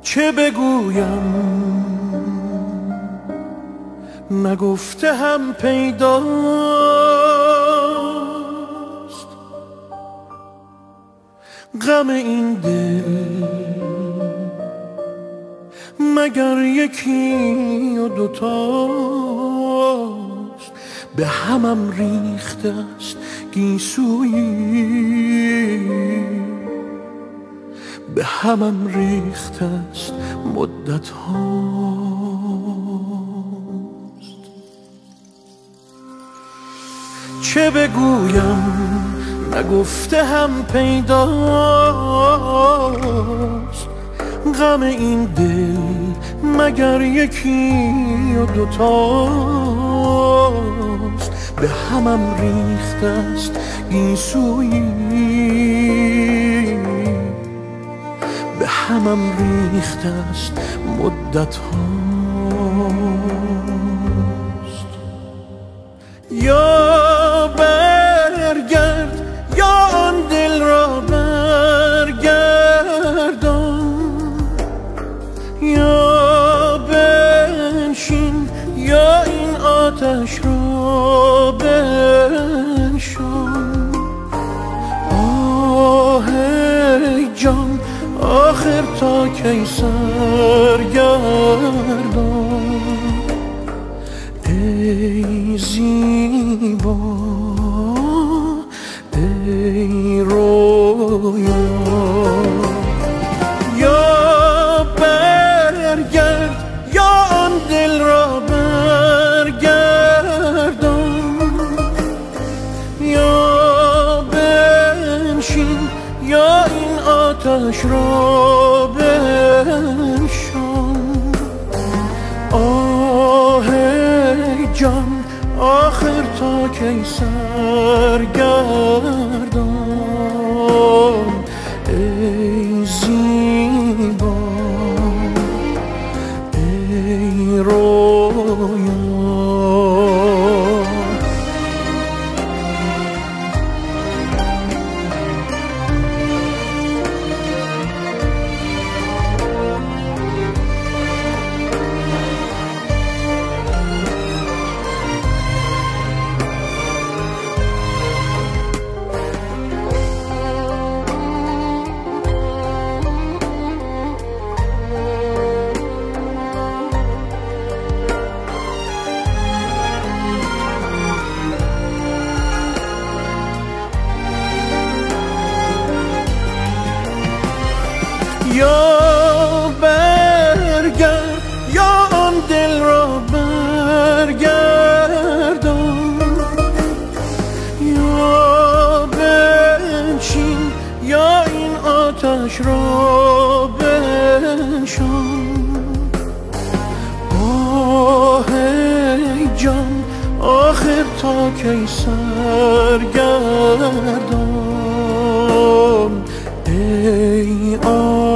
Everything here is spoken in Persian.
چه بگویم نگفته هم پیداست، غم این دل مگر یکی و دوتاست. به همم ریخته است گیسویی، به همم ریخته است مدت هاست. چه بگویم نگفته هم پیداست، غم این دل مگر یکی و دوتاست. به همم ریخته است گیسویی، به همم ریخته است مدت هاست. یا برگرد یا آن دل را برگردان، یا بنشین یا این آتش را بنشان. آه جان آخر تا کی سرگردان، ای زیبا ای رویا. یا برگرد یا آن دل را برگردان، یا بنشین یا این آتش را بنشان. آه جان آخر تا کی سرگردان، ای زیبا ای رویا. یا برگرد یا آن دل را برگردان، یا بنشین یا این آتش را بنشان. آه جان آخر تا کی سرگردان، ای